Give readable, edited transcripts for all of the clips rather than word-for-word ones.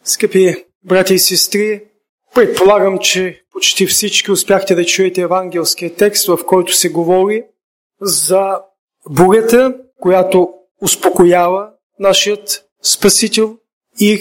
Скъпи брати и сестри, предполагам, че почти всички успяхте да чуете евангелския текст, в който се говори за бурята, която успокоява нашият Спасител, и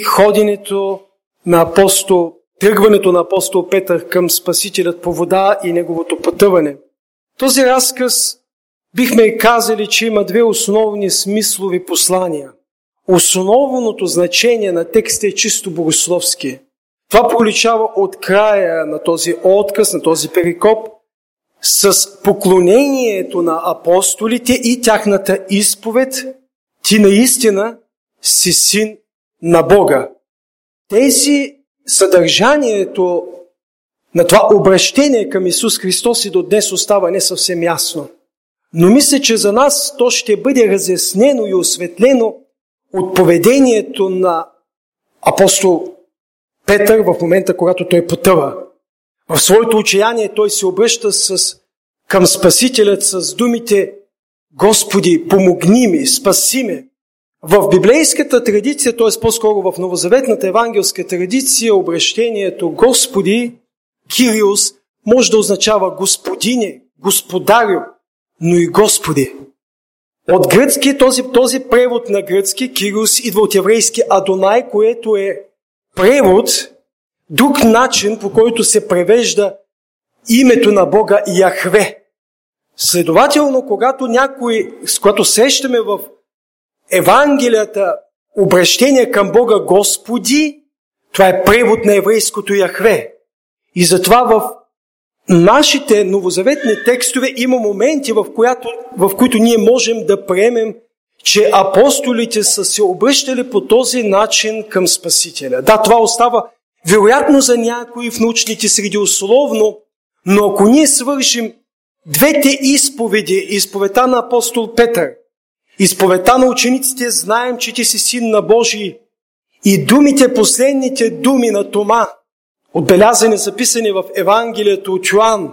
тръгването на апостол Петър към Спасителят по вода и неговото пътуване. Този разказ бихме казали, че има две основни смислови послания. Основното значение на текста е чисто богословски. Това проличава от края на този отказ, на този перикоп, с поклонението на апостолите и тяхната изповед: ти наистина си син на Бога. Съдържанието на това обращение към Исус Христос и до днес остава не съвсем ясно. Но мисля, че за нас то ще бъде разяснено и осветлено от поведението на апостол Петър в момента, когато той потъва. В своето отчаяние той се обръща към Спасителят с думите: Господи, помогни ми, спаси ме. В библейската традиция, т.е. по-скоро в новозаветната евангелска традиция, обращението Господи, Кириос, може да означава Господине, Господарю, но и Господи. От гръцки, този превод на гръцки, Кириос, идва от еврейски Адонай, което е превод, друг начин, по който се превежда името на Бога Яхве. Следователно, когато срещаме в Евангелията обращение към Бога Господи, това е превод на еврейското Яхве. И затова в нашите новозаветни текстове има моменти, в които ние можем да приемем, че апостолите са се обръщали по този начин към Спасителя. Да, това остава вероятно за някои в научните среди условно, но ако ние свършим двете изповеди, изповедта на апостол Петър, изповедта на учениците "Знаем, че ти си син на Божий", и последните думи на Тома, отбелязани, записани в Евангелието от Йоан: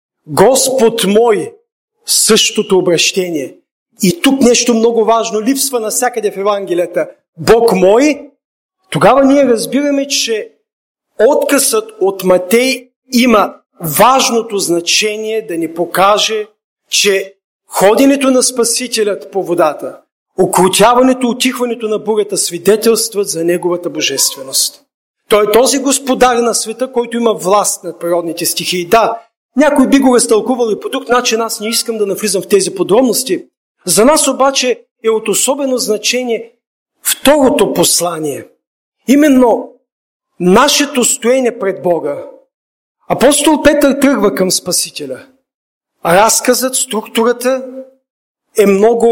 Господ мой, същото обращение. И тук нещо много важно липсва навсякъде в Евангелията: Бог мой. Тогава ние разбираме, че отказът от Матей има важното значение да ни покаже, че ходенето на Спасителят по водата, окротяването, утихването на бурята свидетелстват за неговата божественост. Той е този господар на света, който има власт над природните стихии. Да, някой би го разтълкувал и по друг начин, аз не искам да навлизам в тези подробности. За нас обаче е от особено значение второто послание. Именно нашето стоене пред Бога. Апостол Петър тръгва към Спасителя. Разказът, структурата е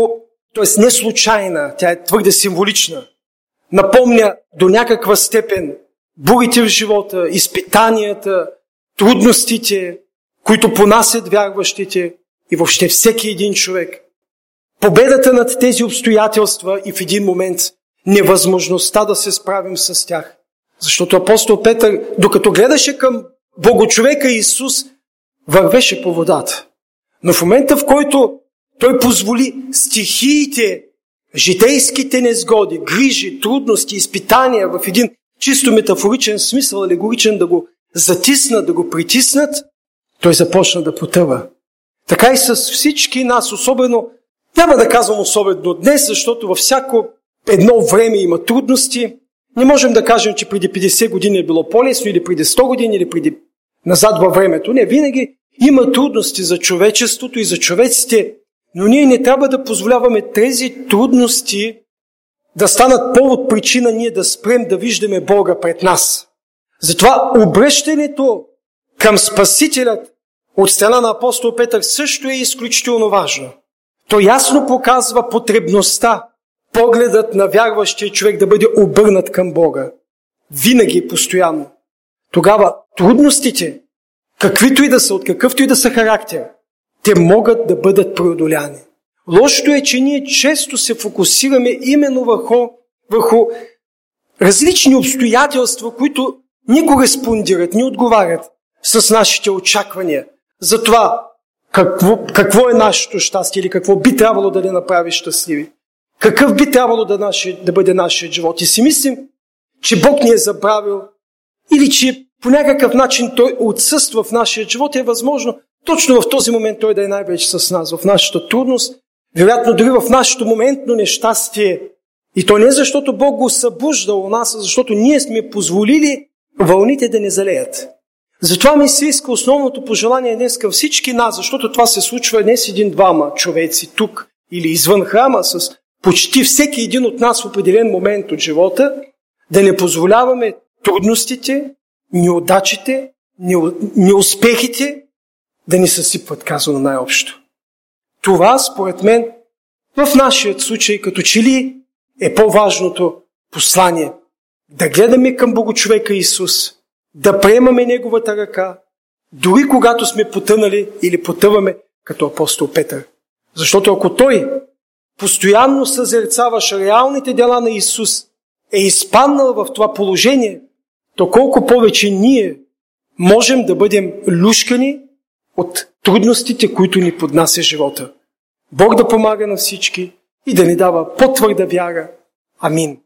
не случайна, тя е твърде символична. Напомня до някаква степен бурите в живота, изпитанията, трудностите, които понасят вярващите и въобще всеки един човек. Победата над тези обстоятелства и в един момент невъзможността да се справим с тях. Защото апостол Петър, докато гледаше към Богочовека Исус, вървеше по водата. Но в момента, в който той позволи стихиите, житейските незгоди, грижи, трудности, изпитания в един чисто метафоричен смисъл, алегоричен, да го затиснат, да го притиснат, той започна да потъва. Така и с всички нас, особено, няма да казвам особено днес, защото във всяко едно време има трудности. Не можем да кажем, че преди 50 години е било по-лесно, или преди 100 години, или преди назад във времето. Не, винаги има трудности за човечеството и за човеците, но ние не трябва да позволяваме тези трудности да станат повод, причина ние да спрем да виждаме Бога пред нас. Затова обръщането към Спасителят от страна на апостол Петър също е изключително важно. То ясно показва потребността погледът на вярващия човек да бъде обърнат към Бога. Винаги и постоянно. Тогава трудностите, каквито и да са, от какъвто и да са характер, те могат да бъдат преодоляни. Лошото е, че ние често се фокусираме именно върху различни обстоятелства, които ни кореспондират, ни отговарят с нашите очаквания за това какво е нашето щастие или какво би трябвало да ни направи щастливи. Какъв би трябвало да бъде нашият живот. И си мислим, че Бог ни е забравил или че по някакъв начин Той отсъства в нашия живот, е възможно точно в този момент Той да е най-вече с нас, в нашата трудност, вероятно дори в нашето моментно нещастие. И то не защото Бог го събужда у нас, а защото ние сме позволили вълните да не залеят. Затова ми се иска основното пожелание днес към всички нас, защото това се случва не с един-двама човеци тук или извън храма, с почти всеки един от нас в определен момент от живота, да не позволяваме трудностите, неудачите, неуспехите да ни съсипват, казано най-общо. Това, според мен, в нашия случай, като че ли е по-важното послание. Да гледаме към Богочовека Исус, да приемаме Неговата ръка, дори когато сме потънали или потъваме, като апостол Петър. Защото ако той постоянно съзерцаваш реалните дела на Исус, е изпаднал в това положение, то колко повече ние можем да бъдем люшкани от трудностите, които ни поднася живота. Бог да помага на всички и да ни дава по-твърда вяра. Амин.